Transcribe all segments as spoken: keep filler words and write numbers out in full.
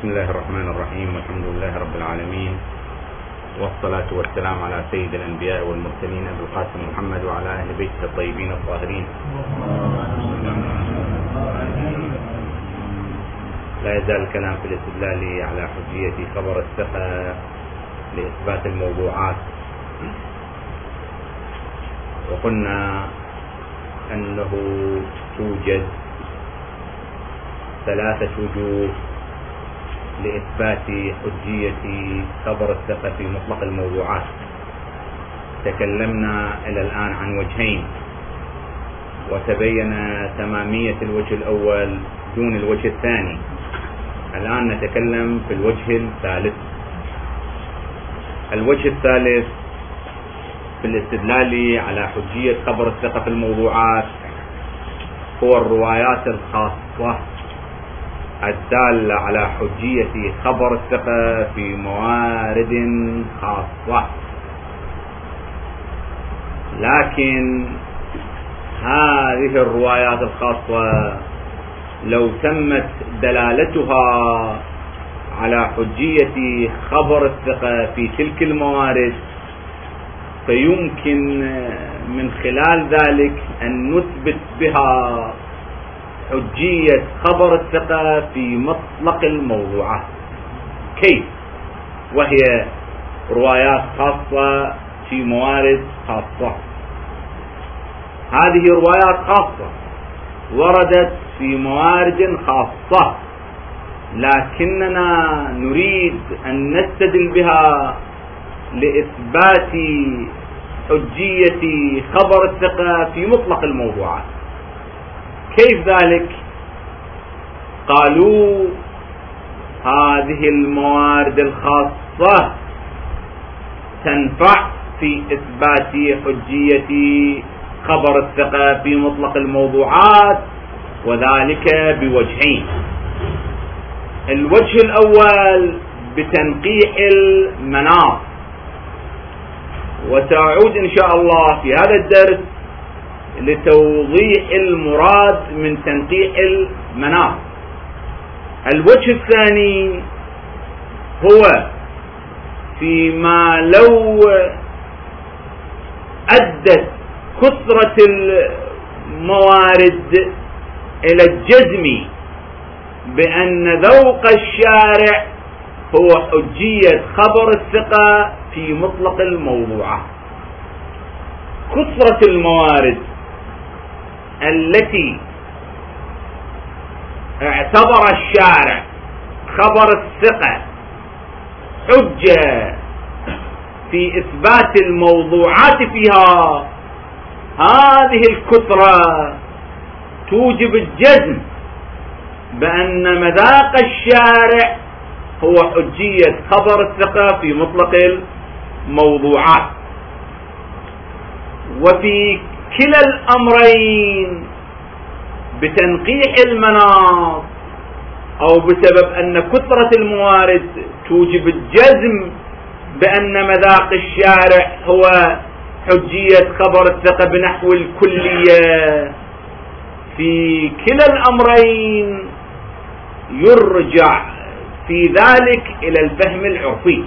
بسم الله الرحمن الرحيم، والحمد لله رب العالمين، والصلاة والسلام على سيد الأنبياء والمرسلين أبي القاسم محمد وعلى أهل بيته الطيبين الطاهرين. لا يزال الكلام في الاستدلال على حجية خبر الثقة لإثبات الموضوعات، وقلنا أنه توجد ثلاثة وجوه لإثبات حجية خبر الثقة في مطلق الموضوعات. تكلمنا إلى الآن عن وجهين، وتبين تمامية الوجه الأول دون الوجه الثاني. الآن نتكلم في الوجه الثالث. الوجه الثالث في الاستدلال على حجية خبر الثقة في الموضوعات هو الروايات الخاصة الدالة على حجية خبر الثقة في موارد خاصة. لكن هذه الروايات الخاصة لو تمت دلالتها على حجية خبر الثقة في تلك الموارد فيمكن من خلال ذلك أن نثبت بها حجية خبر الثقة في مطلق الموضوعات. كيف؟ وهي روايات خاصة في موارد خاصة. هذه روايات خاصة وردت في موارد خاصة، لكننا نريد أن نستدل بها لإثبات حجية خبر الثقة في مطلق الموضوعات. كيف ذلك؟ قالوا هذه الموارد الخاصة تنفع في إثبات حجية خبر الثقة في مطلق الموضوعات، وذلك بوجهين. الوجه الأول بتنقيح المناط، وسأعود إن شاء الله في هذا الدرس لتوضيح المراد من تنقيح المناط. الوجه الثاني هو فيما لو أدت كثرة الموارد إلى الجزم بأن ذوق الشارع هو حجية خبر الثقة في مطلق الموضوعات. كثرة الموارد التي اعتبر الشارع خبر الثقة حجة في إثبات الموضوعات فيها، هذه الكثرة توجب الجزم بأن مذاق الشارع هو حجية خبر الثقة في مطلق الموضوعات. وفي كلا الأمرين بتنقيح المناط أو بسبب أن كثرة الموارد توجب الجزم بأن مذاق الشارع هو حجية خبر الثقة بنحو الكلية، في كلا الأمرين يرجع في ذلك إلى الفهم العرفي.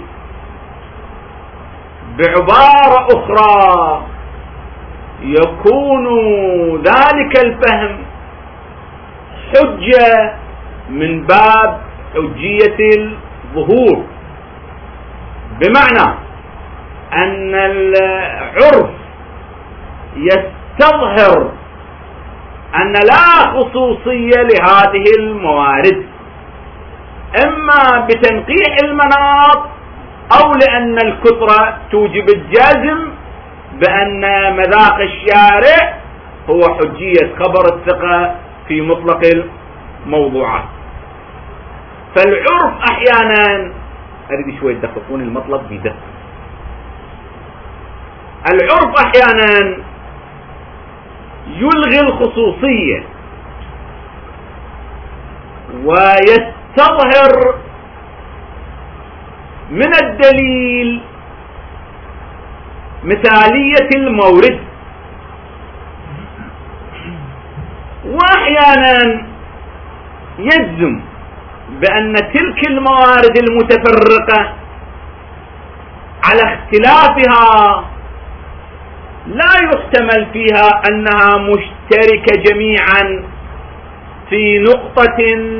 بعبارة أخرى يكون ذلك الفهم حجة من باب حجية الظهور، بمعنى أن العرف يستظهر أن لا خصوصية لهذه الموارد، إما بتنقيح المناط أو لأن الكثرة توجب الجزم بأن مذاق الشارع هو حجية خبر الثقة في مطلق الموضوعات. فالعرف أحيانا، أريد شوي تدققون المطلب بدقة، العرف أحيانا يلغي الخصوصية ويستظهر من الدليل مثالية المورد، وأحيانا يجزم بأن تلك الموارد المتفرقة على اختلافها لا يحتمل فيها أنها مشتركة جميعا في نقطة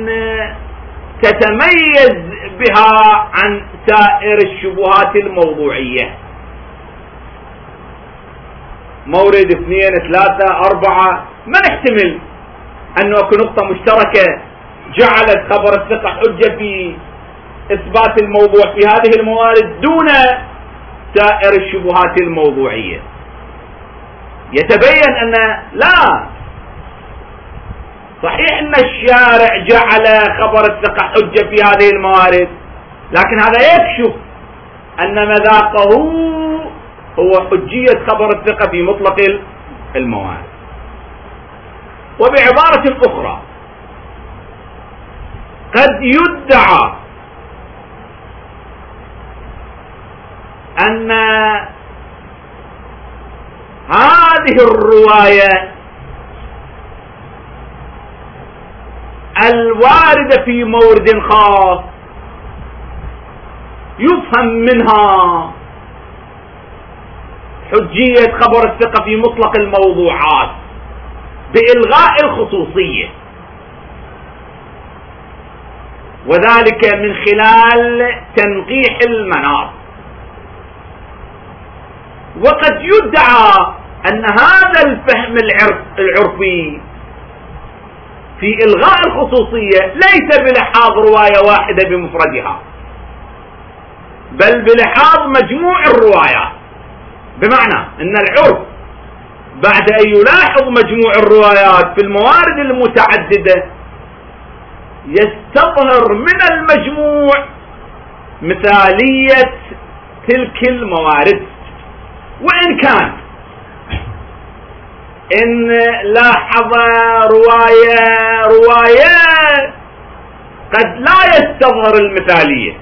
تتميز بها عن سائر الشبهات الموضوعية. مورد اثنين ثلاثة أربعة ما نحتمل أنه أكو نقطة مشتركة جعلت خبر الثقة حجة في إثبات الموضوع في هذه الموارد دون سائر الشبهات الموضوعية. يتبين أن لا، صحيح أن الشارع جعل خبر الثقة حجة في هذه الموارد، لكن هذا يكشف أن مذاقه هو حجية خبر الثقة في مطلق الموارد. وبعبارة أخرى، قد يدعى أن هذه الرواية الواردة في مورد خاص يفهم منها حجية خبر الثقة في مطلق الموضوعات بإلغاء الخصوصية، وذلك من خلال تنقيح المناط. وقد يدعى أن هذا الفهم العرفي في إلغاء الخصوصية ليس بلحاظ رواية واحدة بمفردها، بل بلحاظ مجموع الروايات، بمعنى أن العرف بعد أن يلاحظ مجموع الروايات في الموارد المتعددة يستظهر من المجموع مثالية تلك الموارد، وإن كان إن لاحظ رواية رواية قد لا يستظهر المثالية.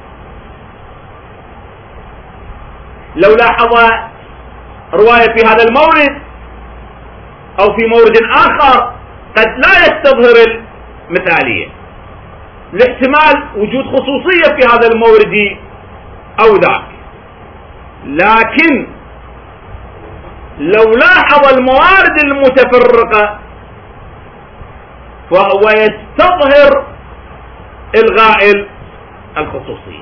لو لاحظ رواية في هذا المورد أو في مورد آخر قد لا يستظهر المثالية لاحتمال وجود خصوصية في هذا المورد أو ذاك، لكن لو لاحظ الموارد المتفرقة فهو يستظهر إلغاء الخصوصية.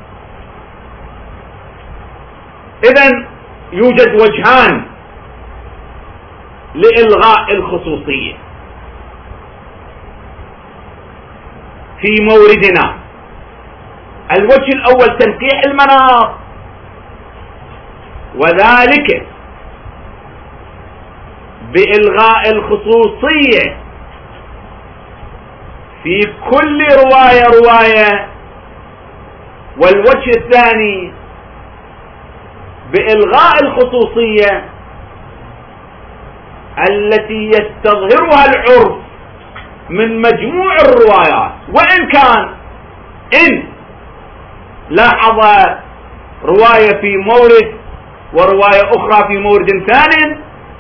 إذن يوجد وجهان لإلغاء الخصوصية في موردنا. الوجه الأول تنقيح المناط، وذلك بإلغاء الخصوصية في كل رواية رواية، والوجه الثاني بإلغاء الخصوصية التي يستظهرها العرف من مجموع الروايات، وإن كان إن لاحظ رواية في مورد ورواية أخرى في مورد ثاني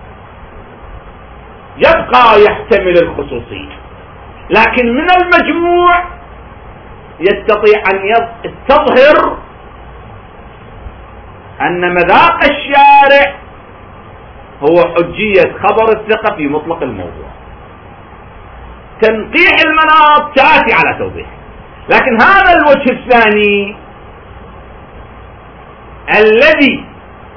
يبقى يحتمل الخصوصية، لكن من المجموع يستطيع أن يستظهر أن مذاق الشارع هو حجية خبر الثقة في مطلق الموضوع. تنقيح المناط تأتي على توضيح، لكن هذا الوجه الثاني الذي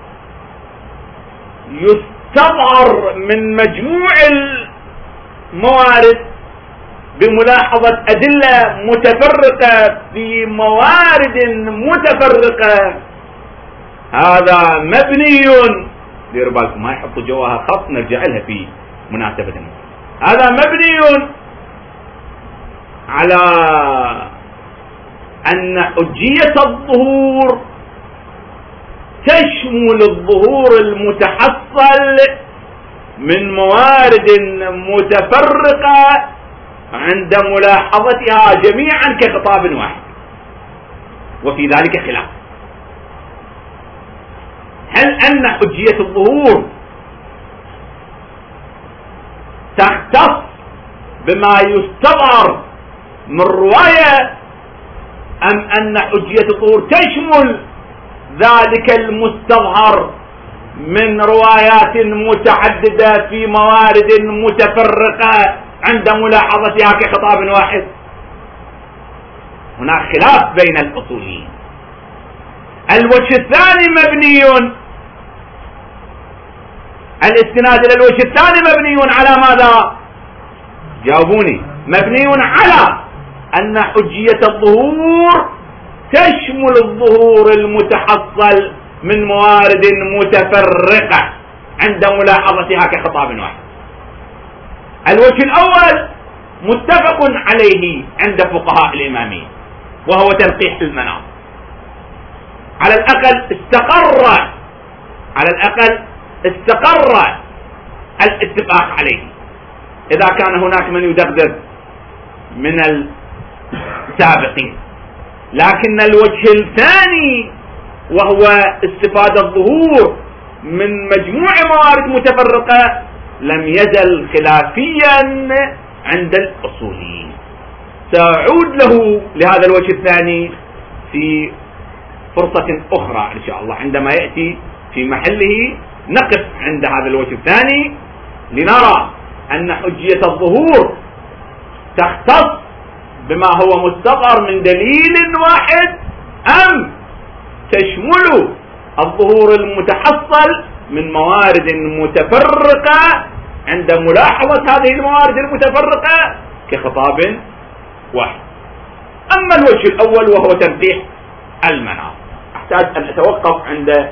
يستظهر من مجموع الموارد بملاحظة أدلة متفرقة في موارد متفرقة، هذا مبني، ديروا بالكم ما يحطوا جواها خط نرجع لها في مناسبة، هذا مبني على أن حجية الظهور تشمل الظهور المتحصل من موارد متفرقة عند ملاحظتها جميعا كخطاب واحد، وفي ذلك خلاف. هل أن حجية الظهور تختص بما يستظهر من رواية أم أن حجية الظهور تشمل ذلك المستظهر من روايات متعددة في موارد متفرقة عند ملاحظتها كخطاب واحد؟ هناك خلاف بين الأصوليين. الوجه الثاني مبني، الاستناد إلى الوجه الثاني مبني على ماذا؟ جاوبوني. مبني على أن حجية الظهور تشمل الظهور المتحصل من موارد متفرقة عند ملاحظتها كخطاب واحد. الوجه الأول متفق عليه عند فقهاء الإمامية، وهو تنقيح المناط. على الأقل استقر على الأقل استقر الاتفاق عليه، إذا كان هناك من يدغدغ من السابقين. لكن الوجه الثاني وهو استفادة الظهور من مجموع موارد متفرقة لم يزل خلافيا عند الأصوليين. سأعود له لهذا الوجه الثاني في فرصة أخرى إن شاء الله، عندما يأتي في محله نقف عند هذا الوجه الثاني لنرى أن حجية الظهور تختص بما هو مستظهر من دليل واحد، أم تشمل الظهور المتحصل من موارد متفرقة عند ملاحظة هذه الموارد المتفرقة كخطاب واحد. أما الوجه الأول وهو تنقيح المناط، أحتاج أن أتوقف عند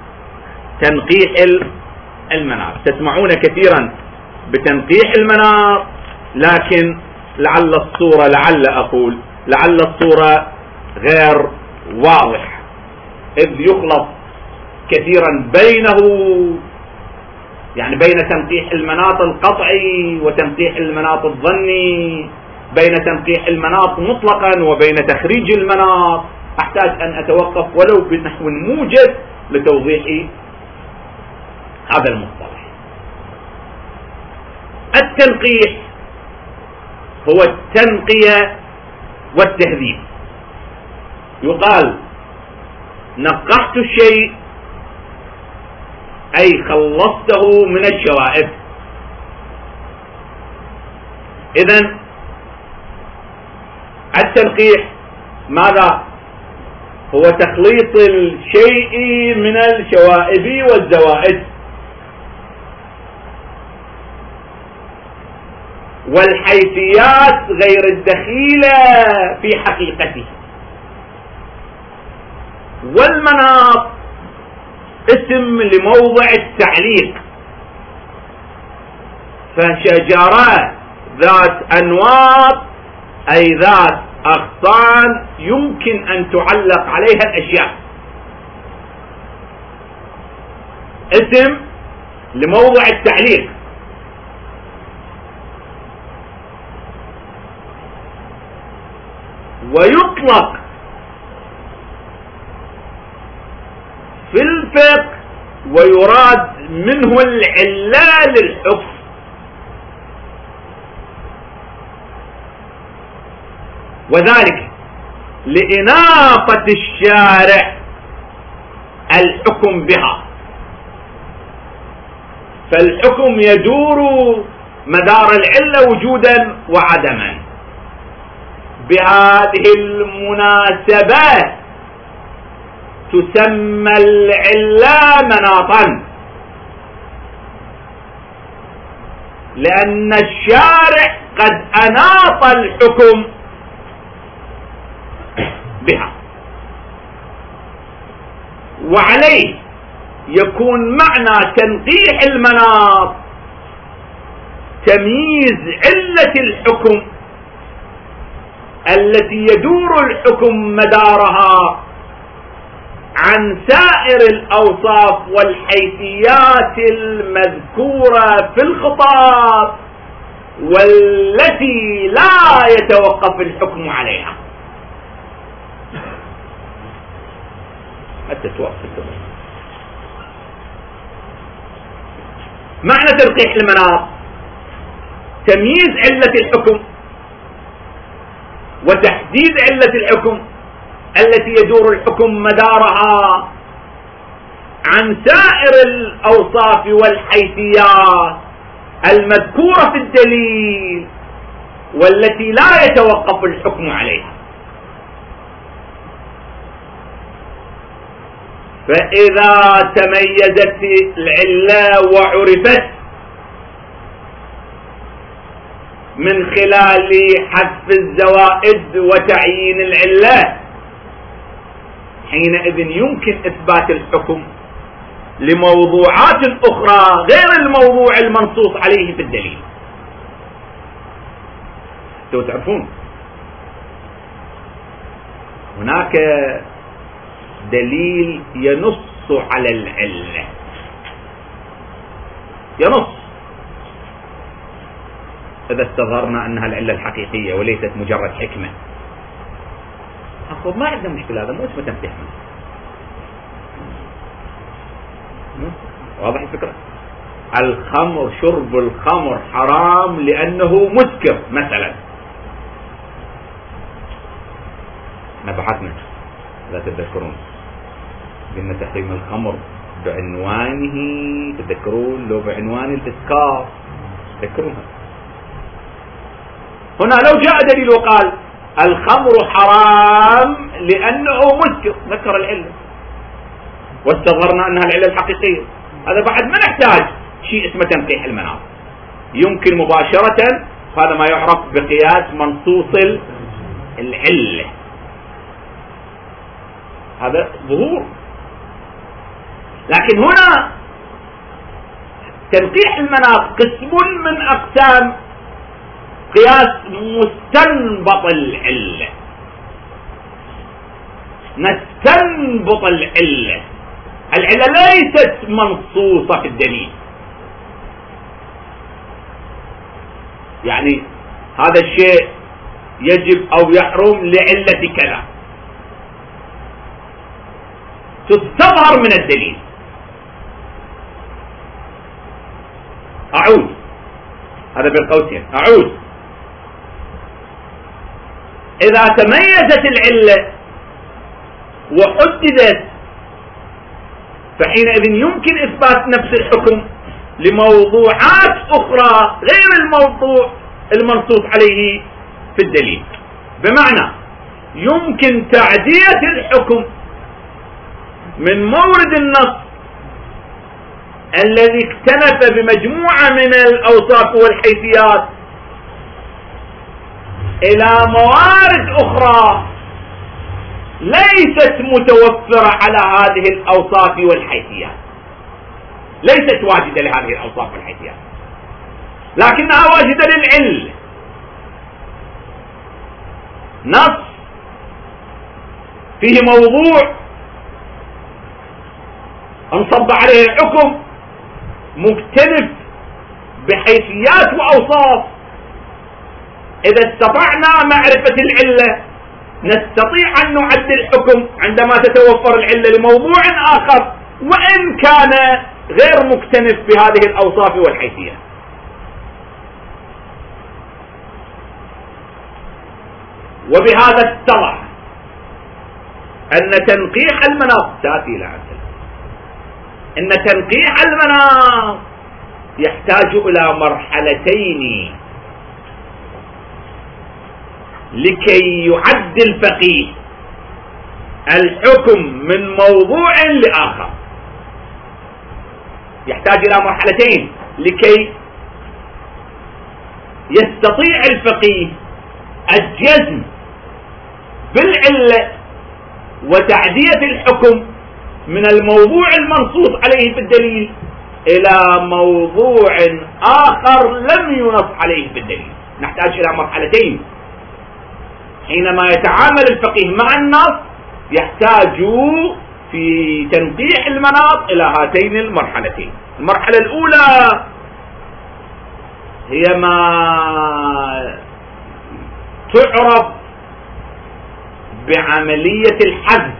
تنقيح المناط. تسمعون كثيرا بتنقيح المناط، لكن لعل الصورة لعل أقول لعل الصورة غير واضحة، إذ يخلط كثيرا بينه يعني بين تنقيح المناط القطعي وتنقيح المناط الظني، بين تنقيح المناط مطلقا وبين تخريج المناط. أحتاج أن أتوقف ولو بنحو موجز لتوضيح هذا المصطلح. التنقيح هو التنقية والتهذيب. يقال نقحت الشيء أي خلصته من الشوائب. إذن التنقيح ماذا؟ هو تخليط الشيء من الشوائب والزوائد والحيثيات غير الدخيلة في حقيقته. والمناط اسم لموضع التعليق، فشجرة ذات أنواط أي ذات أغصان يمكن أن تعلق عليها الأشياء، اسم لموضع التعليق. ويطلق في الفقه ويراد منه العلة للحكم، وذلك لإناقة الشارع الحكم بها، فالحكم يدور مدار العلة وجودا وعدما. بهذه المناسبة تسمى العلة مناطا، لأن الشارع قد أناط الحكم بها، وعليه يكون معنى تنقيح المناط تمييز علة الحكم التي يدور الحكم مدارها عن سائر الأوصاف والحيثيات المذكورة في الخطاب والتي لا يتوقف الحكم عليها. حتى توقف معنى تنقيح المناط تمييز علة الحكم وتحديد علة الحكم التي يدور الحكم مدارها عن سائر الأوصاف والحيثيات المذكورة في الدليل والتي لا يتوقف الحكم عليها. فإذا تميزت العلة وعرفت من خلال حذف الزوائد وتعيين العلة، حينئذ يمكن إثبات الحكم لموضوعات أخرى غير الموضوع المنصوص عليه في الدليل. انتوا تعرفون هناك دليل ينص على العلة، ينص إذا استظهرنا أنها العلة الحقيقية وليست مجرد حكمة، أقول ما عندنا مشكلة، هذا مو اسمه تمسيح. واضح الفكرة؟ الخمر، شرب الخمر حرام لأنه مسكر مثلا. احنا بحثنا لا تتذكرون قلنا تحريم الخمر بعنوانه، تذكرون لو بعنوان الإسكار تذكرونها. هنا لو جاء دليل وقال الخمر حرام لأنه مسكر، ذكر العلة واستظهرنا أنها العلة الحقيقية، هذا بعد ما نحتاج شيء اسمه تنقيح المناط، يمكن مباشرة. هذا ما يعرف بقياس منصوص العلة، هذا ظهور. لكن هنا تنقيح المناط قسم من أقسام قياس مستنبط العلة، نستنبط العلة، العلة ليست منصوصة في الدليل. يعني هذا الشيء يجب أو يحرم لعلة كذا، تستظهر من الدليل. أعود، هذا بالقوسين، أعود. إذا تميزت العلة وحددت فحينئذ يمكن إثبات نفس الحكم لموضوعات أخرى غير الموضوع المنصوص عليه في الدليل. بمعنى يمكن تعدية الحكم من مورد النص الذي اكتنف بمجموعة من الأوصاف والحيثيات إلى موارد أخرى ليست متوفرة على هذه الأوصاف والحيثيات، ليست واجدة لهذه الأوصاف والحيثيات لكنها واجدة للعلة. نص فيه موضوع انصب عليه الحكم مكتنف بحيثيات وأوصاف، إذا استطعنا معرفة العلة نستطيع أن نعدل الحكم عندما تتوفر العلة لموضوع آخر وإن كان غير مكتنف بهذه الأوصاف والحيثيات. وبهذا اتضح أن تنقيح المناط تأتي لعسل أن تنقيح المناط يحتاج إلى مرحلتين لكي يعد الفقيه الحكم من موضوع لآخر. يحتاج إلى مرحلتين لكي يستطيع الفقيه الجزم بالعلة وتعدية الحكم من الموضوع المنصوص عليه في الدليل إلى موضوع آخر لم ينص عليه في الدليل. نحتاج إلى مرحلتين. حينما يتعامل الفقيه مع النص يحتاج في تنقيح المناط إلى هاتين المرحلتين. المرحلة الأولى هي ما تعرف بعملية الحذف،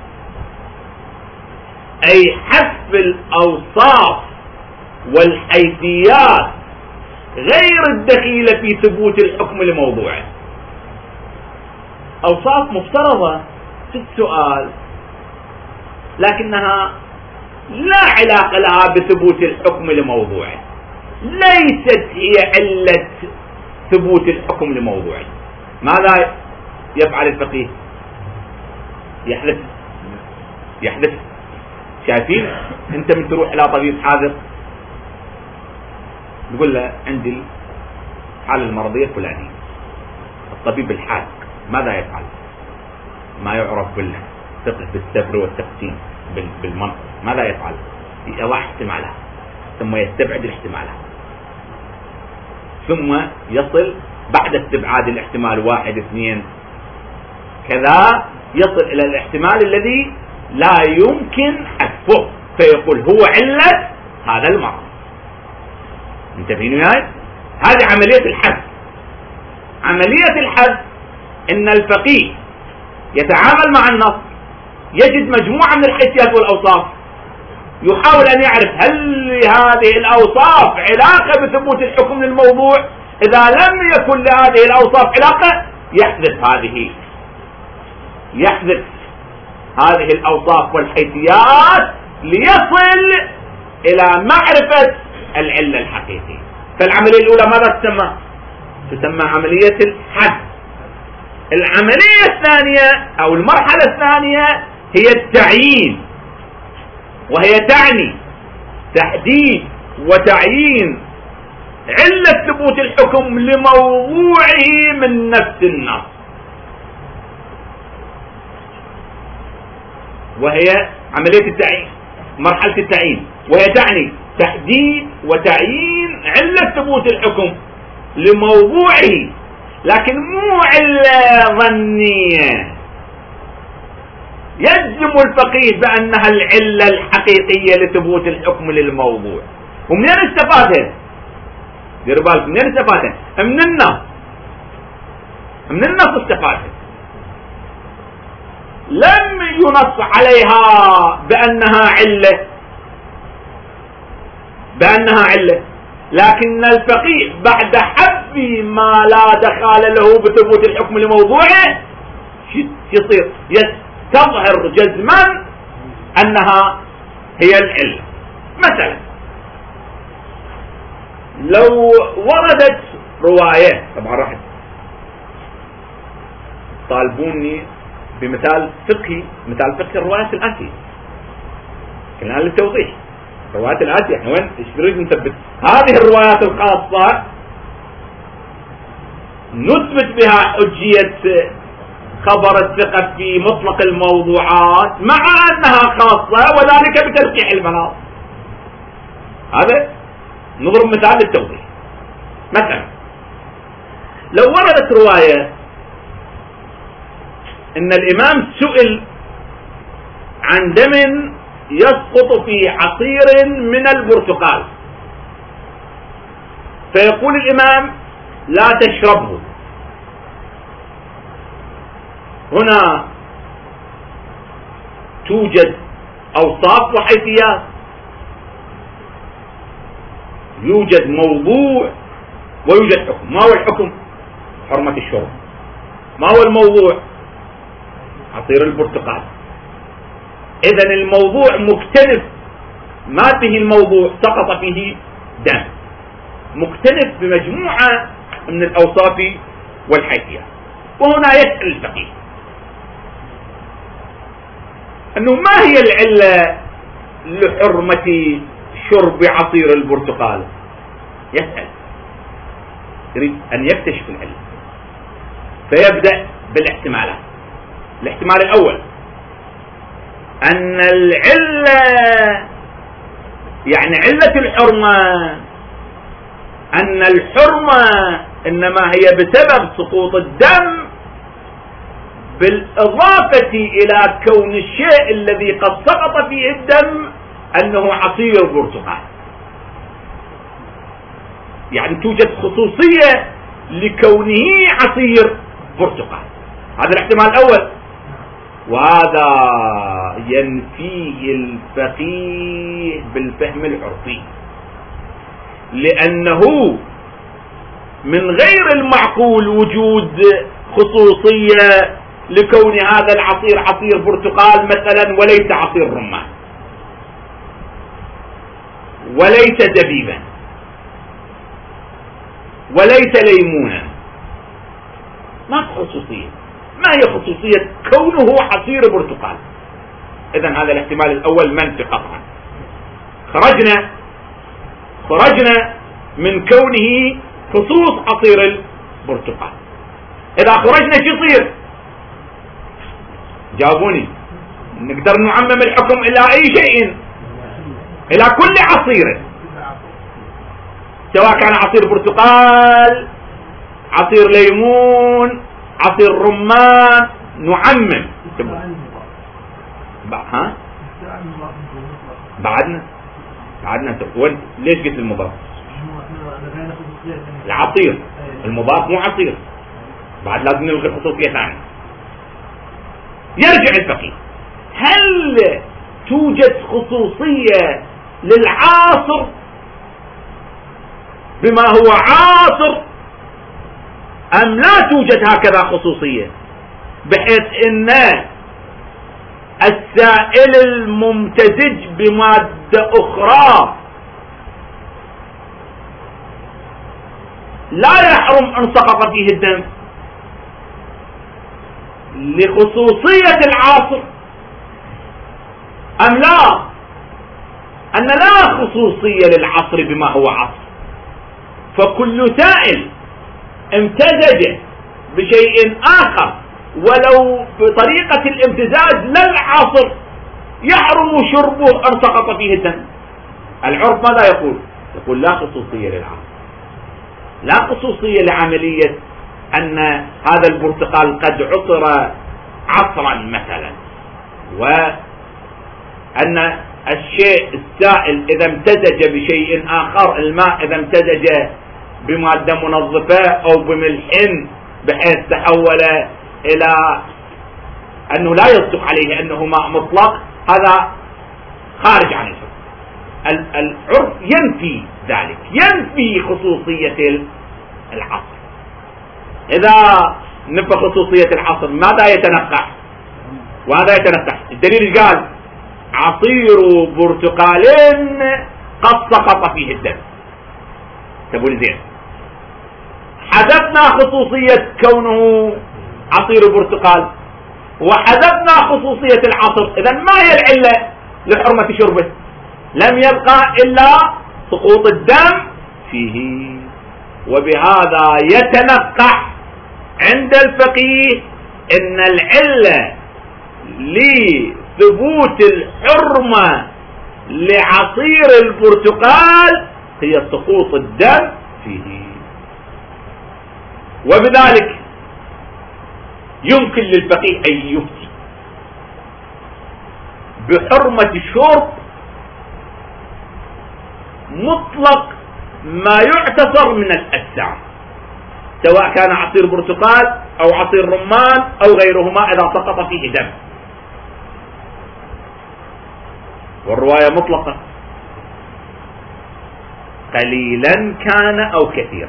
أي حذف الأوصاف والحيثيات غير الدخيلة في ثبوت الحكم لموضوعه. أوصاف مفترضة في السؤال، لكنها لا علاقة لها بثبوت الحكم لموضوعه، ليست هي علة ثبوت الحكم لموضوعه. ماذا يفعل الفقيه؟ يحدث يحدث شايفين انت من تروح الى طبيب حاذق تقول له عندي الحالة المرضية الفلانية، الطبيب الحاذق ماذا يفعل؟ ما يعرف بالفقه بالسبر والتقسيم بالمنطق، ماذا يفعل؟ يضع احتمالها ثم يستبعد الاحتمالات، ثم يصل بعد استبعاد الاحتمال واحد اثنين كذا يصل الى الاحتمال الذي لا يمكن حذفه، فيقول هو علة هذا المرض. انتبهين وياي؟ هذه عملية الحذف. عملية الحذف ان الفقيه يتعامل مع النص، يجد مجموعة من الحيثيات والأوصاف، يحاول أن يعرف هل لهذه الأوصاف علاقة بثبوت الحكم للموضوع. إذا لم يكن لهذه الأوصاف علاقة يحذف هذه يحذف هذه الأوصاف والحيثيات ليصل إلى معرفة العلة الحقيقية. فالعملية الأولى ماذا تسمى؟ تسمى عملية الحذف. العملية الثانية أو المرحلة الثانية هي التعيين، وهي تعني تحديد وتعيين علة ثبوت الحكم لموضوعه من نفس النص، وهي عملية التعيين، مرحلة التعيين، وهي تعني تحديد وتعيين علة ثبوت الحكم لموضوعه، لكن مو علة ظنية يجزم الفقيه بأنها العلة الحقيقية لثبوت الحكم للموضوع. ومنين استفادها؟ ديروا بالكم منين استفادها؟ من النص، من النص استفادها، لم ينص عليها بأنها علة بأنها علة لكن الفقيه بعد حذف ما لا دخل له بثبوت الحكم لموضوعه يصير يستظهر جزما أنها هي العلة. مثلا لو وردت رواية، طبعا راح طالبوني بمثال فقهي، مثال فقهي الروايات الآتية، كنا للتوضيح الروايات الآتية احنا وين ايش نريد نثبت؟ هذه الروايات الخاصة نثبت بها حجية خبر الثقة في مطلق الموضوعات مع أنها خاصة وذلك بترجيح المناط. هذا نضرب مثال للتوضيح. مثلا لو وردت رواية ان الامام سئل عن دم يسقط في عصير من البرتقال، فيقول الامام لا تشربه. هنا توجد اوصاف وحيثيات، يوجد موضوع ويوجد حكم. ما هو الحكم؟ حرمة الشرب. ما هو الموضوع؟ عصير البرتقال. إذن الموضوع مكتنف، ما به الموضوع سقط فيه دم، مكتنف بمجموعة من الأوصاف والحيثيات. وهنا يسأل الفقيه أنه ما هي العلة لحرمة شرب عصير البرتقال؟ يسأل، يريد أن يكتشف العلة، فيبدأ بالاحتمالات. الاحتمال الأول أن العلة يعني علة الحرمة أن الحرمة إنما هي بسبب سقوط الدم بالإضافة إلى كون الشيء الذي قد سقط فيه الدم أنه عصير برتقال، يعني توجد خصوصية لكونه عصير برتقال. هذا الاحتمال الأول، وهذا ينفيه الفقيه بالفهم العرفي، لأنه من غير المعقول وجود خصوصية لكون هذا العصير عصير برتقال مثلا وليس عصير رمان وليس زبيبا وليس ليمونا. ما في خصوصية. ما هي خصوصية كونه عصير برتقال؟ إذن هذا الاحتمال الأول منفي قطعا. خرجنا خرجنا من كونه خصوص عصير البرتقال. إذا خرجنا شو يصير؟ جاوبوني. نقدر نعمم الحكم إلى أي شيء، إلى كل عصير، سواء كان عصير برتقال، عصير ليمون، عصير رمان، نعمم. ها بعدنا بعدنا وين؟ ليش قلت المضاف؟ العصير المضاف مو عصير، بعد لازم نلغي الخصوصية ثانية. يرجع الفقيه: هل توجد خصوصية للعاصر بما هو عاصر أم لا توجد هكذا خصوصية، بحيث إن السائل الممتزج بمادة أخرى لا يحرم أن سقط فيه الدم لخصوصية العاصر، أم لا أن لا خصوصية للعصر بما هو عصر، فكل سائل امتزج بشيء آخر ولو بطريقة الامتزاج للعصر يحرم شربه أن سقط فيه الدم. العرف ماذا يقول؟ يقول لا خصوصية للعصر، لا خصوصية لعملية أن هذا البرتقال قد عصر عصرا مثلا، وأن الشيء السائل إذا امتزج بشيء آخر، الماء إذا امتزج بمادة منظفة أو بملح بحيث تحول إلى أنه لا يصدق عليه أنه ماء مطلق، هذا خارج عن الحكم. العرف ينفي ذلك، ينفي خصوصية العصر. إذا نفى خصوصية العصر ماذا يتنقح؟ وهذا يتنقح. الدليل قال عصير برتقال قد سقط فيه الدم. تقول زين، حذفنا خصوصية كونه عصير برتقال وحذفنا خصوصية العصر، إذا ما هي العلة لحرمة شربه؟ لم يبقى إلا سقوط الدم فيه. وبهذا يتنقح عند الفقيه إن العلة لثبوت الحرمة لعصير البرتقال هي سقوط الدم فيه. وبذلك يمكن للفقيه أن يفتي بحرمة شرب مطلق ما يعتصر من الأجسام، سواء كان عصير برتقال أو عصير رمان أو غيرهما إذا سقط فيه دم. والرواية مطلقة قليلا كان أو كثيرا.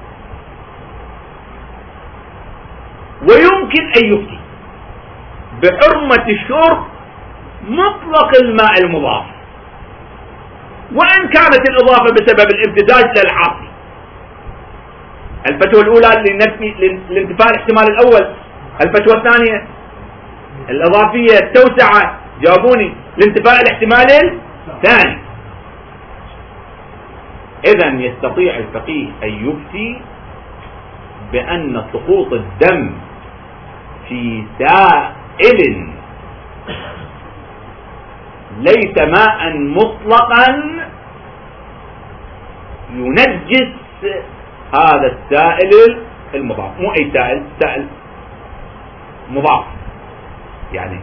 ويمكن أن يفتي بحرمة شرب مطلق الماء المضاف، وإن كانت الإضافة بسبب الامتزاج للعاصي. الفتوى الأولى لنفي لانتفاء الاحتمال الأول، الفتوى الثانية الإضافية التوسعة، جاوبوني، لانتفاء الاحتمال الثاني. إذن يستطيع الفقيه أن يفتي بأن سقوط الدم في سائل ليس ماء مطلقا ينجس هذا السائل المضاف. مو أي سائل، سائل مضاف، يعني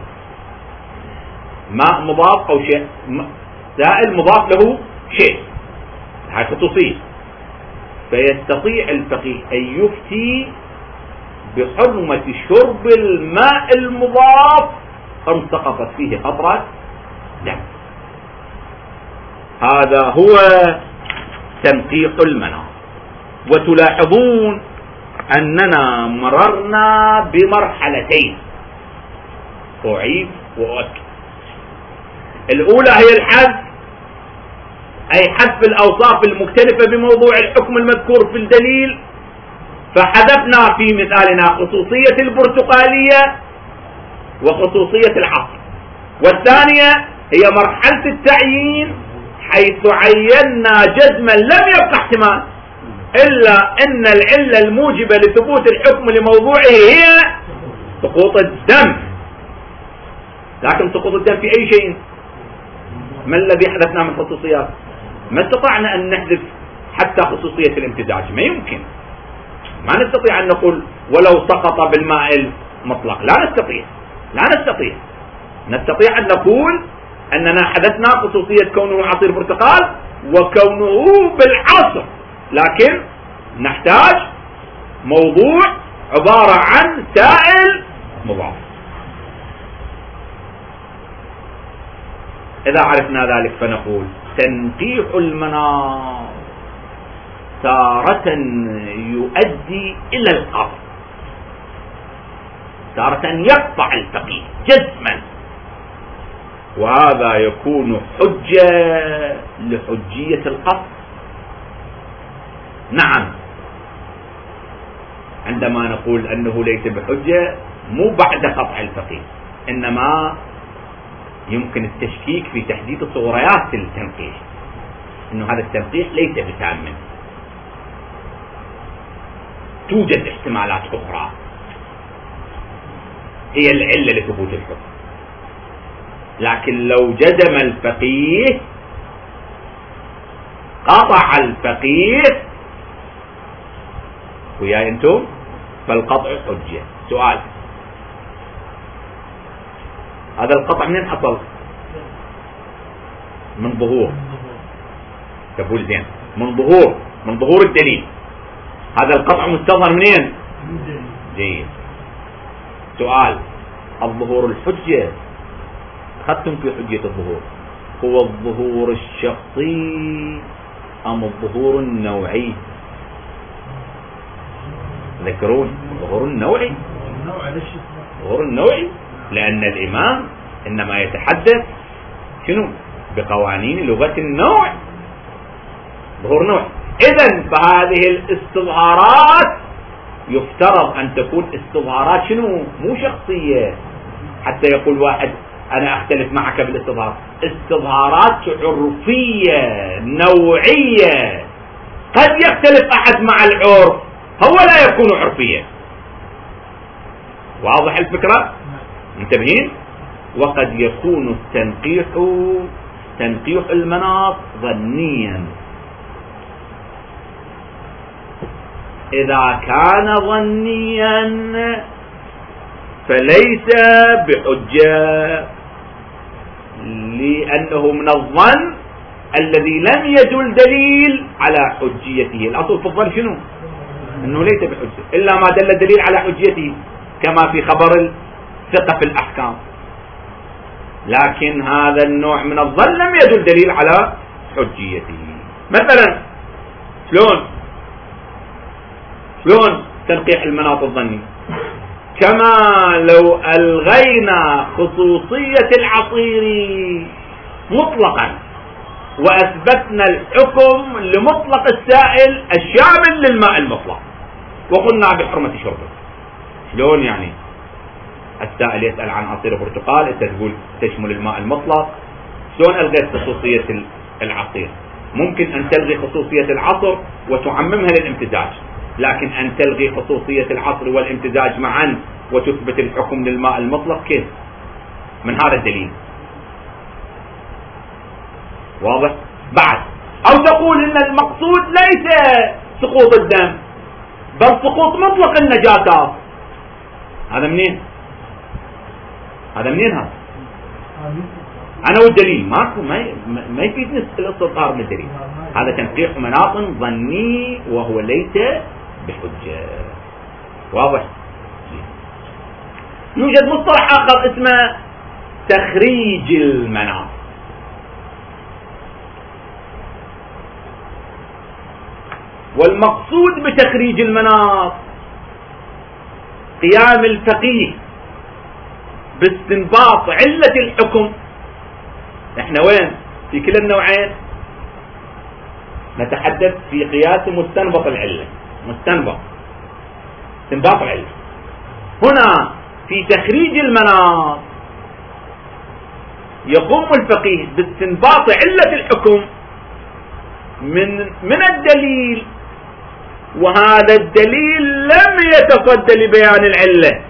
ماء مضاف أو شيء، سائل مضاف له شيء، هاي خصوصية. فيستطيع الفقيه أن يفتي بحرمة شرب الماء المضاف أن سقطت فيه قطرة دم. هذا هو تنقيق المناط. وتلاحظون أننا مررنا بمرحلتين. أعيد وأؤكد. الأولى هي الحذف، أي حذف الأوصاف المختلفة بموضوع الحكم المذكور في الدليل، فحذفنا في مثالنا خصوصية البرتقالية وخصوصية العصر. والثانية هي مرحلة التعيين، حيث عينا جزما لم يبقى احتمال إلا أن العلة الموجبة لثبوت الحكم لموضوعه هي سقوط الدم. لكن سقوط الدم في أي شيء؟ ما الذي حذفنا من خصوصيات؟ ما استطعنا أن نحذف حتى خصوصية الامتزاج، ما يمكن. ما نستطيع أن نقول ولو سقط بالماء المطلق، لا نستطيع لا نستطيع نستطيع أن نقول أننا حذفنا خصوصية كونه عصير برتقال وكونه بالعصر، لكن نحتاج موضوع عبارة عن سائل مضاف. إذا عرفنا ذلك فنقول تنقيح المناط تارة يؤدي إلى القطع، تارة يقطع الفقيه جزما، وهذا يكون حجة لحجية القطع. نعم، عندما نقول أنه ليس بحجة مو بعد قطع الفقيه، إنما يمكن التشكيك في تحديد صوريات التنقيح، إنه هذا التنقيح ليس بتام، توجد احتمالات أخرى هي العلة لثبوت الحكم. لكن لو جزم الفقيه قطع الفقيه ويا انتم فالقطع حجة. سؤال، هذا القطع منين حصل؟ من ظهور. تقول زين، من ظهور من ظهور الدليل. هذا القطع مستظهر منين؟ جيد. سؤال، الظهور الحجة أخذتم في حجة الظهور هو الظهور الشخصي أم الظهور النوعي؟ ذكرون الظهور النوعي. الظهور النوعي لأن الإمام إنما يتحدث شنو؟ بقوانين لغة النوع، ظهور نوعي. إذن فهذه الاستظهارات يفترض أن تكون استظهارات شنو؟ مو شخصية، حتى يقول واحد أنا أختلف معك بالاستظهار. استظهارات عرفية نوعية، قد يختلف أحد مع العرف، هو لا يكون عرفيا. واضح الفكرة؟ منتبهين؟ وقد يكون التنقيح تنقيح المناط ظنيا. إذا كان ظنيا فليس بحجة، لأنه من الظن الذي لم يدل دليل على حجيته. الأصل في الظن شنو؟ أنه ليس بحجة إلا ما دل دليل على حجيته، كما في خبر الثقة في الأحكام. لكن هذا النوع من الظن لم يدل دليل على حجيته. مثلا شلون شلون تنقيح المناط الظني؟ كما لو ألغينا خصوصية العصير مطلقا وأثبتنا الحكم لمطلق السائل الشامل للماء المطلق وقلنا بحرمة شربه. شلون يعني؟ السائل يسأل عن عصير برتقال، انت تقول تشمل الماء المطلق. شلون ألغيت خصوصية العصير؟ ممكن أن تلغي خصوصية العصر وتعممها للامتزاج، لكن أن تلغي خصوصية العصر والامتزاج معا وتثبت الحكم للماء المطلق كيف؟ من هذا الدليل. واضح؟ بعد أو تقول إن المقصود ليس سقوط الدم بل سقوط مطلق النجاسات. هذا منين؟ هذا منين هذا؟ أنا والدليل ماكو، ما ما يفيدني الاستظهار من الدليل. هذا تنقيح مناط ظني وهو ليس بحجة. واضح؟ يوجد مصطلح آخر اسمه تخريج المناط. والمقصود بتخريج المناط قيام الفقيه باستنباط علة الحكم. احنا وين في كلا النوعين؟ نتحدث في قياس مستنبط العلة، مستنبط استنباط العلة. هنا في تخريج المناط يقوم الفقيه باستنباط علة الحكم من من الدليل، وهذا الدليل لم يتصد لبيان العلة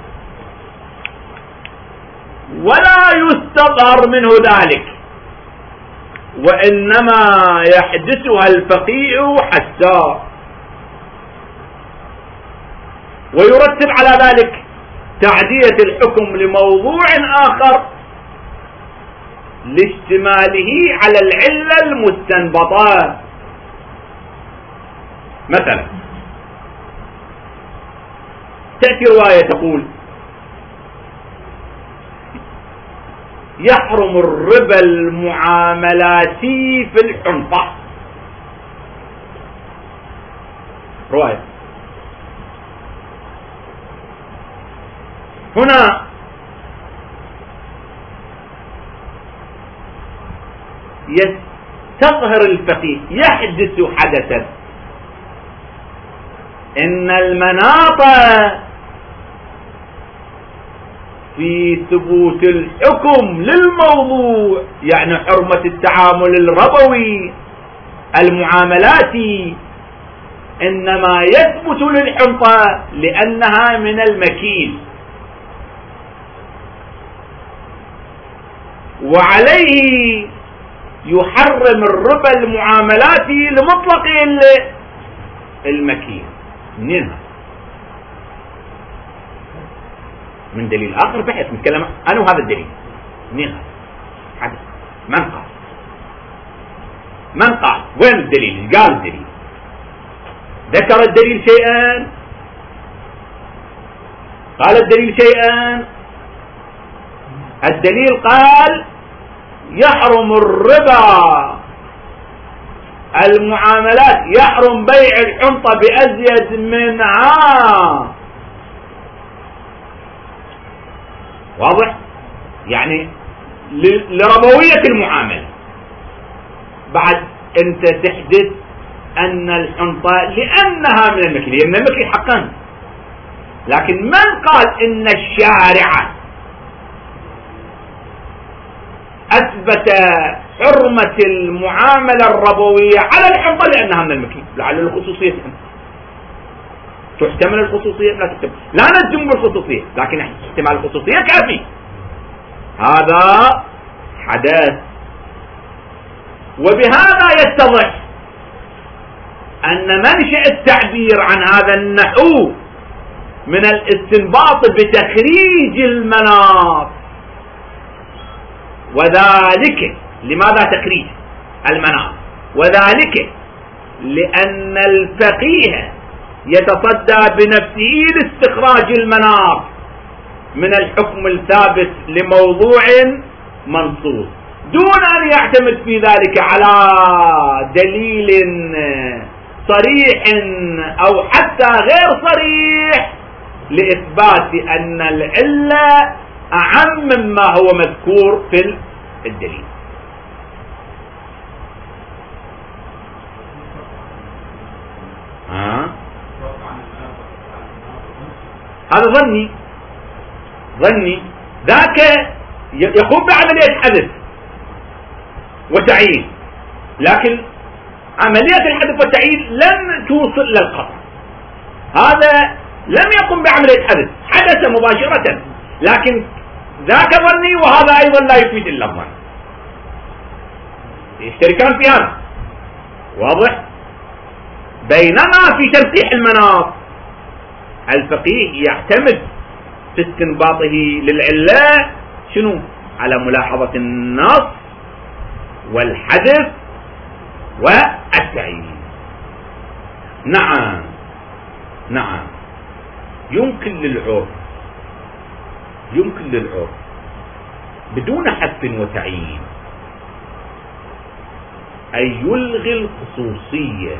ولا يستظهر منه ذلك، وإنما يحدثها الفقيه حتى ويرتب على ذلك تعدية الحكم لموضوع آخر لاشتماله على العلة المستنبطة. مثلا تأتي رواية تقول يحرم الربا المعاملاتي في الحنطة، رواية. هنا يستظهر الفقيه، يحدث حدثا إن المناط في ثبوت الحكم للموضوع، يعني حرمة التعامل الربوي المعاملاتي، إنما يثبت للحنطة لأنها من المكيل، وعليه يحرم الربا المعاملاتي لمطلق المكيل. منين؟ من دليل آخر بحث نتكلم أنا وهذا الدليل. منين هذا؟ من قال؟ من قال؟ وين الدليل؟ قال الدليل، ذكر الدليل شيئا، قال الدليل شيئا. الدليل قال يحرم الربا المعاملات، يحرم بيع الحنطة بأزيد منها. واضح؟ يعني لربوية المعاملة. بعد انت تحدث ان الحنطة لانها من المكيل، هي من المكيل حقا، لكن من قال ان الشارع اثبت حرمة المعاملة الربوية على الحنطة لانها من المكيل؟ لعل الخصوصية تحتمل، الخصوصية لا تحتمل، لا نجزم بالخصوصية، لكن احتمال الخصوصية كافي. هذا حدث، وبهذا يتضح أن منشأ التعبير عن هذا النحو من الاستنباط بتخريج المناط، وذلك لماذا تخريج المناط؟ وذلك لأن الفقيه يتصدى بنفسه لاستخراج المناط من الحكم الثابت لموضوع منصوص، دون أن يعتمد في ذلك على دليل صريح أو حتى غير صريح لإثبات أن العلة أعم مما هو مذكور في الدليل. ها؟ هذا ظني، ظني ذاك يقوم بعملية حذف وتعيين، لكن عملية الحذف والتعيين لن توصل للقطع. هذا لم يقم بعملية حذف، حدث مباشرة، لكن ذاك ظني وهذا أيضا لا يفيد إلا الظن، يشتركان في هذا. واضح؟ بينما في تنقيح المناط الفقيه يعتمد في استنباطه للعلة شنو؟ على ملاحظة النص والحذف والتعيين. نعم نعم يمكن للعرف، يمكن للعرف بدون حذف وتعيين أن يلغي الخصوصية،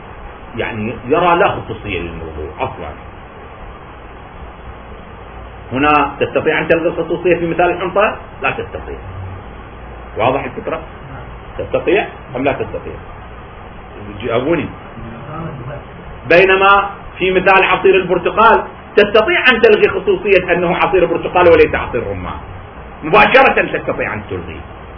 يعني يرى لا خصوصية للموضوع أصلا، هنا تستطيع أن تلغي الخصوصية في مثال الحنطة؟ لا تستطيع. واضح الفكرة؟ تستطيع أم لا تستطيع؟ جاوبوني. بينما في مثال عصير البرتقال تستطيع أن تلغي خصوصية أنه عصير برتقال وليس عصير رمان، مباشرة تستطيع أن تلغي.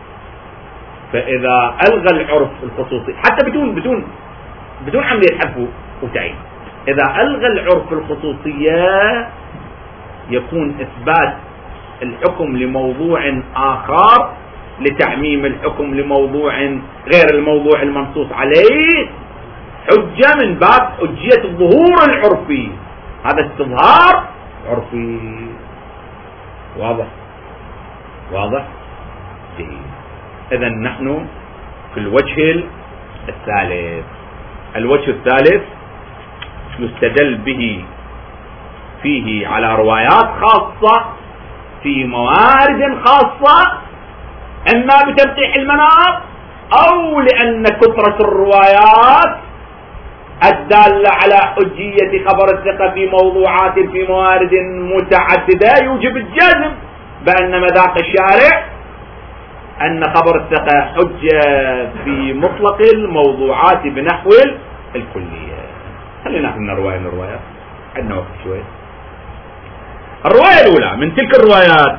فإذا ألغى العرف الخصوصي حتى بدون بدون بدون عملية حذف وتعيين، إذا ألغى العرف الخصوصية يكون إثبات الحكم لموضوع آخر لتعميم الحكم لموضوع غير الموضوع المنصوص عليه حجة من باب حجية الظهور العرفي. هذا استظهار عرفي. واضح؟ واضح؟ جيد. إذا نحن في الوجه الثالث. الوجه الثالث يستدل به فيه على روايات خاصة في موارد خاصة، إما بتنقيح المناط أو لأن كثرة الروايات الدالة على حجية خبر الثقة في موضوعات في موارد متعددة يوجب الجزم بأن مذاق الشارع أن خبر الثقة حجة في مطلق الموضوعات بنحو الكلية. خلينا ناخذ رواية من الروايات، عندنا وقت شوي. الرواية الأولى من تلك الروايات،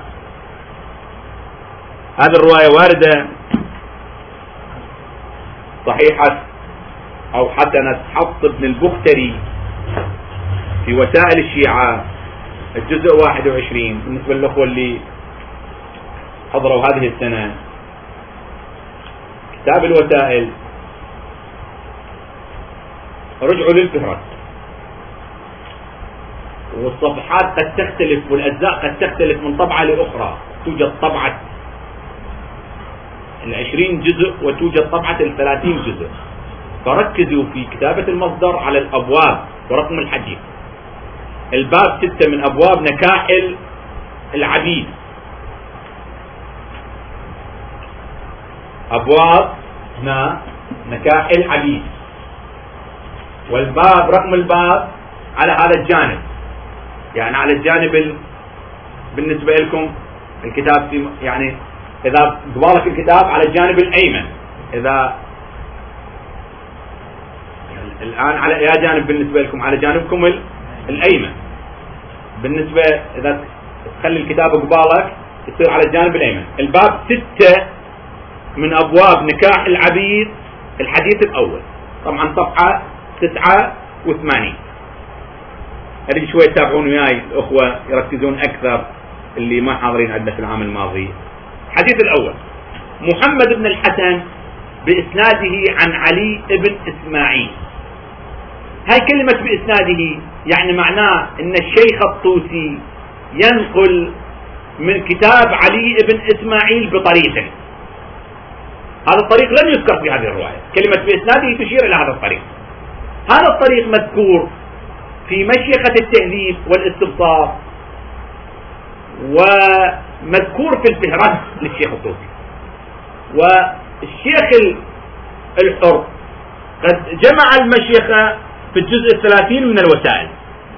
هذه الرواية واردة صحيحة أو حسنة حفص بن البختري في وسائل الشيعة الجزء واحد وعشرين. بالنسبة للأخوة اللي حضروا هذه السنة كتاب الوسائل رجعوا للفهرس، والصفحات قد تختلف والأجزاء قد تختلف من طبعة لأخرى. توجد طبعة العشرين جزء وتوجد طبعة الثلاثين جزء، فركزوا في كتابة المصدر على الأبواب ورقم الحديث. الباب ستة من أبواب نكاح العبيد، أبواب هنا نكاح العبيد، والباب رقم الباب على هذا الجانب، يعني على الجانب ال... بالنسبة لكم الكتاب في يعني إذا قبالك الكتاب على الجانب الأيمن، إذا الآن على يا جانب بالنسبة لكم على جانبكم الأيمن. بالنسبة إذا تخلي الكتاب قبالك يصير على الجانب الأيمن. الباب ستة من أبواب نكاح العبيد الحديث الأول، طبعا صفحة تسعة وثمانين. أريد شوي يتابعون وياي الأخوة يركزون أكثر اللي ما حاضرين عندنا في العام الماضي. الحديث الأول: محمد بن الحسن بإسناده عن علي بن إسماعيل. هاي كلمة بإسناده يعني معناه أن الشيخ الطوسي ينقل من كتاب علي بن إسماعيل بطريقه. هذا الطريق لم يذكر في هذه الرواية. كلمة بإسناده تشير إلى هذا الطريق. هذا الطريق مذكور في مشيخة التهذيب والاستبصار، ومذكور في الفهرس للشيخ الطوسي. والشيخ الحر قد جمع المشيخة في الجزء الثلاثين من الوسائل،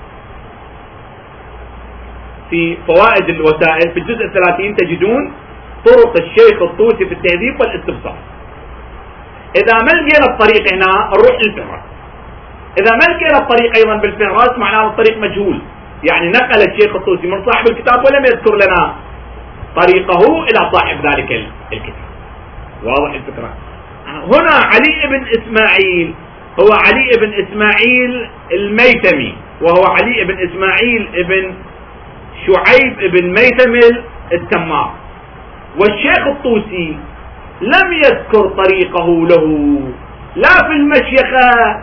في فوائد الوسائل في الجزء الثلاثين تجدون طرق الشيخ الطوسي في التهذيب والاستبصار. إذا ما لقينا الطريق هنا نروح للفهرس. إذا ما لقينا الطريق أيضا بالفهرس معناه الطريق مجهول، يعني نقل الشيخ الطوسي من صاحب الكتاب ولم يذكر لنا طريقه إلى صاحب ذلك الكتاب. واضح الفكرة؟ هنا علي بن إسماعيل هو علي بن إسماعيل الميثمي، وهو علي بن إسماعيل ابن شعيب بن ميثم التمار. والشيخ الطوسي لم يذكر طريقه له لا في المشيخة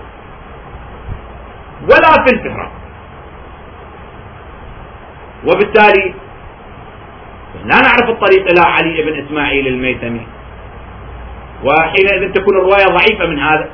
ولا في الفهرس، وبالتالي لا نعرف الطريق إلى علي بن إسماعيل الميثمي، وحينئذ تكون الرواية ضعيفة من هذا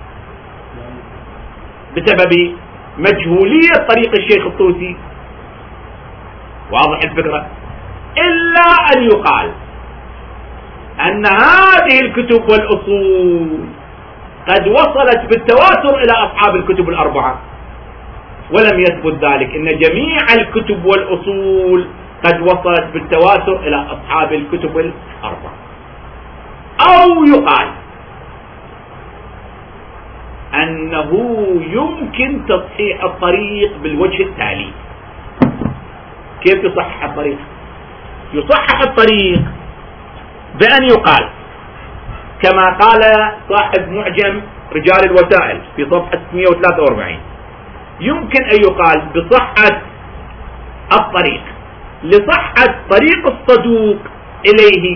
بسبب مجهولية طريق الشيخ الطوسي. واضح الفكرة؟ إلا أن يقال أن هذه الكتب والأصول قد وصلت بالتواتر إلى أصحاب الكتب الأربعة، ولم يثبت ذلك، إن جميع الكتب والأصول قد وصلت بالتواتر إلى أصحاب الكتب الأربعة. أو يقال أنه يمكن تصحيح الطريق بالوجه التالي. كيف يصحح الطريق؟ يصحح الطريق بأن يقال كما قال صاحب معجم رجال الوسائل في صفحة مئة وثلاثة وأربعين، يمكن أن يقال بصحة الطريق لصحة طريق الصدوق إليه،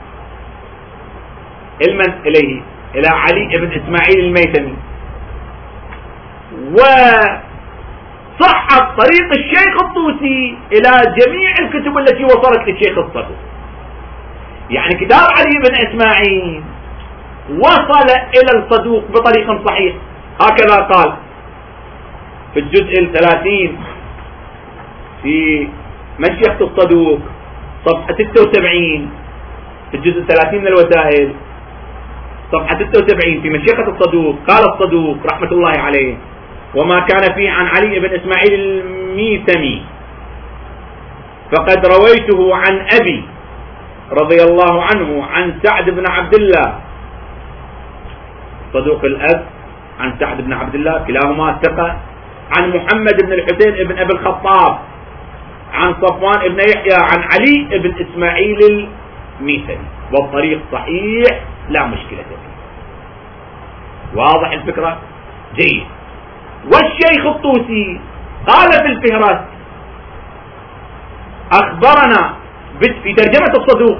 المن إليه إلى علي بن إسماعيل الميثمي، وصحة طريق الشيخ الطوسي إلى جميع الكتب التي وصلت للشيخ الصدوق. يعني كتاب علي بن إسماعيل وصل إلى الصدوق بطريق صحيح، هكذا قال في الجزء الثلاثين في مشيخة الصدوق صفحة ستة وسبعين، في الجزء الثلاثين من الوسائل صفحة ستة وسبعين في مشيخة الصدوق، قال الصدوق رحمة الله عليه: وما كان فيه عن علي بن إسماعيل الميثمي فقد رويته عن أبي رضي الله عنه عن سعد بن عبد الله، صدوق الأب عن سعد بن عبد الله كلاهما ثقة، عن محمد بن الحسين بن أبي الخطاب عن صفوان بن يحيى عن علي بن إسماعيل الميثمي، والطريق صحيح لا مشكلة فيه. واضح الفكرة؟ جيد. والشيخ الطوسي قال في الفهرس: أخبرنا في ترجمة الصدوق،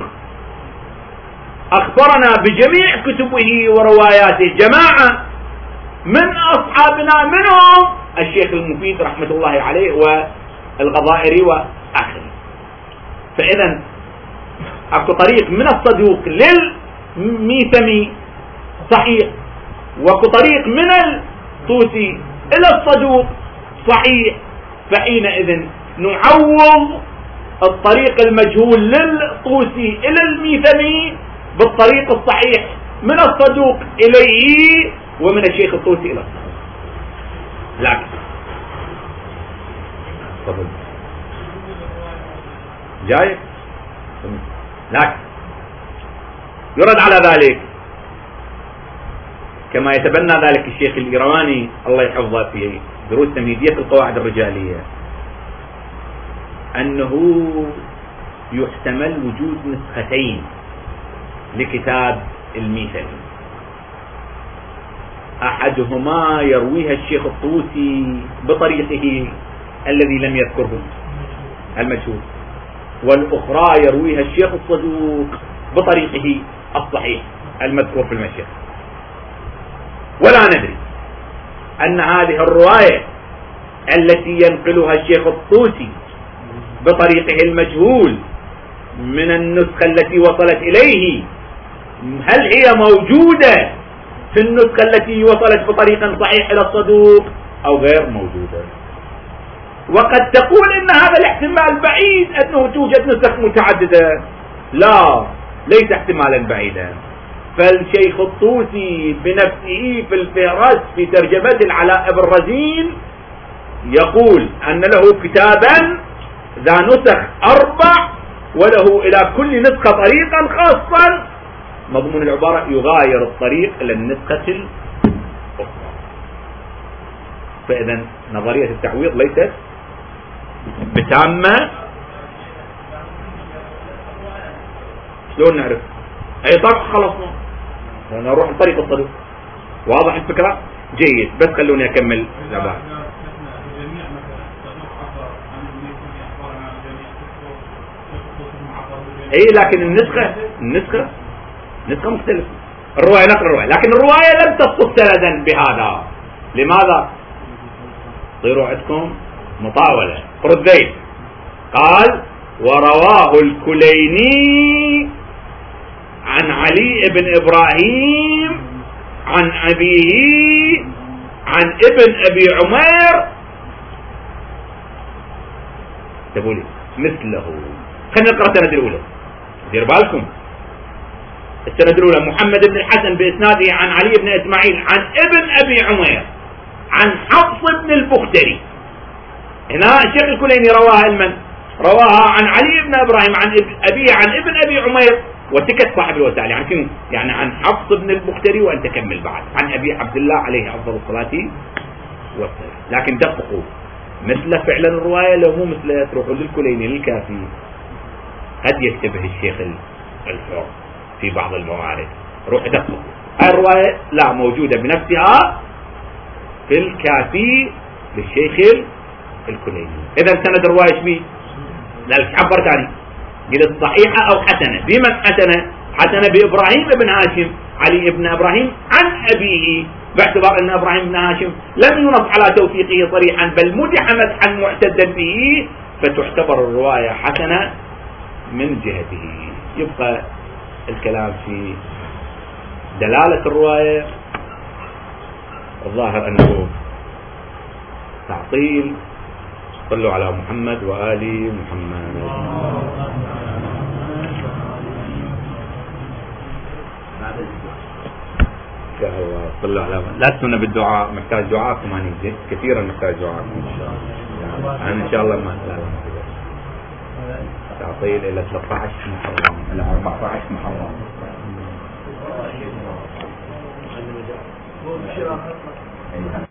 أخبرنا بجميع كتبه ورواياته جماعة من أصحابنا، منهم الشيخ المفيد رحمة الله عليه والغضائري وآخره. فإذا أكو طريق من الصدوق للميثمي صحيح، وأكو طريق من الطوسي إلى الصدوق صحيح، فحينئذ نعوض الطريق المجهول للطوسي إلى الميثمي بالطريق الصحيح من الصدوق إليه ومن الشيخ الطوسي إلى الصدوق. لكن طبعا جاي لكن يرد على ذلك كما يتبنى ذلك الشيخ الإيراني الله يحفظه في دروس تمهيدية القواعد الرجالية، أنه يحتمل وجود نسختين لكتاب الميثمي، أحدهما يرويها الشيخ الطوسي بطريقه الذي لم يذكره المجهول، والأخرى يرويها الشيخ الصدوق بطريقه الصحيح المذكور في المشيخ. ولا ندري أن هذه الرواية التي ينقلها الشيخ الطوسي بطريقه المجهول من النسخة التي وصلت إليه هل هي موجودة في النسخة التي وصلت بطريق صحيح إلى الصدوق أو غير موجودة. وقد تقول إن هذا الاحتمال بعيد أنه توجد نسخ متعددة، لا، ليس احتمالا بعيدا. فالشيخ الطوسي بنفسه في الفهرس في ترجمة العلاء بن رزين يقول أن له كتابا ذا نسخ أربع وله إلى كل نسخة طريقا خاصا، مضمون العبارة يغاير الطريق إلى النسخة الأخرى. فإذا نظرية التعويض ليست بتامة. شلون نعرف؟ أي طرق خلصنا نروح لطريق الصدوق. واضح الفكرة؟ جيد. بس خلوني أكمل لبعض. اي لكن النسخة النسخة نسخة مختلفة. الرواية نقل الرواية، لكن الرواية لم تسقط سندا بهذا. لماذا؟ صيروا عندكم مطاولة. رديت قال: ورواه الكليني عن علي بن إبراهيم عن أبيه عن ابن أبي عمير تقولي مثله. خلينا نقرأ السند الأولى، دير بالكم. السند الأولى: محمد بن الحسن بإسناده عن علي بن إسماعيل عن ابن أبي عمير عن حفص بن البختري هنا الشيخ الكليني رواها المن رواها عن علي بن ابراهيم عن ابيه عن ابن ابي عمير، وسكت صاحب الوسائل. يعني شنو؟ يعني عن حفص بن البختري، وانت كمل بعد عن ابي عبد الله عليه افضل الصلاه والسلام. لكن دققوا، مثل فعلا الروايه لو مو مثل تروحوا للكليني للكافي قد يشتبه الشيخ الحر في بعض الموارد. روح دققوا، هاي الروايه لا موجوده بنفسها في الكافي للشيخ الكليني. اذا سند الروايه شبيه؟ لا عبر ثاني قلت صحيحه او حسنه. بمن حسنه؟ حسنه بابراهيم بن هاشم علي بن ابراهيم عن ابيه، باعتبار ان ابراهيم بن هاشم لم ينص على توثيقه صريحا بل مدح مدحا معتدا به، فتعتبر الروايه حسنه من جهته. يبقى الكلام في دلاله الروايه. الظاهر انه تعطيل. صلوا على محمد وآل محمد. صلوا على لا تسونا بالدعاء، محتاج دعاءكم. أنا كثيرا محتاج دعاءكم إن شاء الله. أنا إن شاء الله ما لا تعطيل إلى ثلاثة عشر محرم إلى أربعة عشر محرم.